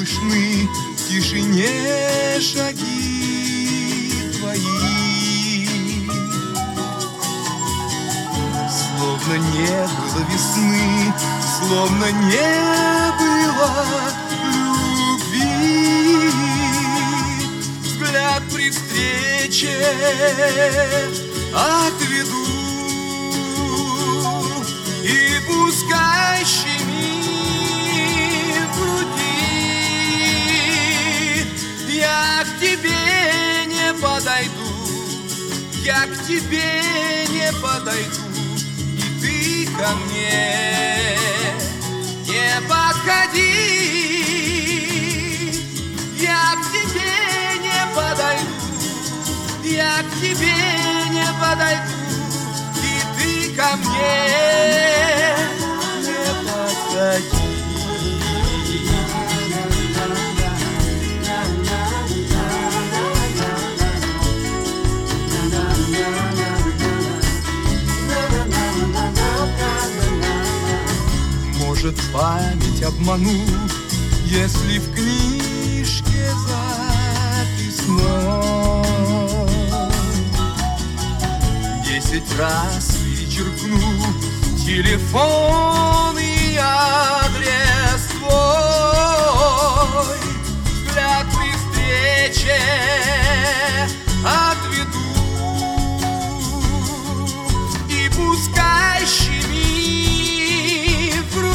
слышны в тишине шаги твои. Словно не было весны, словно не было любви. Взгляд при встрече отведу, и пускай щемит в груди. Я к тебе не подойду, я к тебе не подойду, и ты ко мне не подходи. Я к тебе не подойду, я к тебе не подойду, и ты ко мне не подходи. Может, память обману, если в книжке записной 10 раз перечеркну телефон и адрес твой. Взгляд при встрече отведу, и пускай щемит в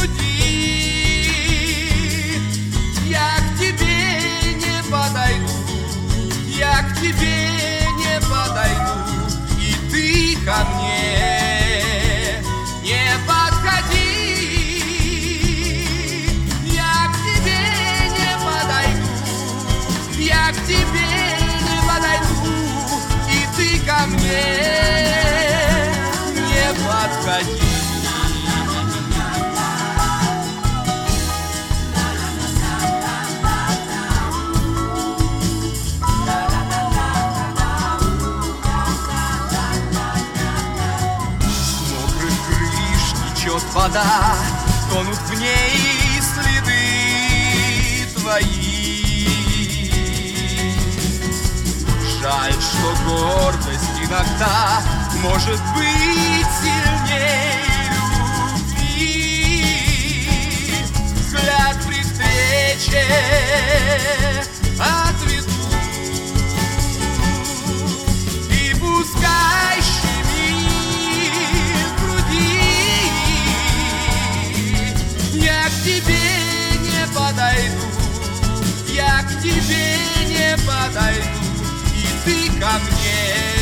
груди. Я к тебе не подойду, я к тебе не подойду, и ты ко мне не подходи. Я к тебе не подойду, я к тебе не подойду, и ты ко мне не подходи. Вода, тонут в ней следы твои. Жаль, что гордость иногда может быть сильнее любви. Взгляд при встрече отведу, и пускай щемит в груди. Я к тебе не подойду, я к тебе не подойду, и ты ко мне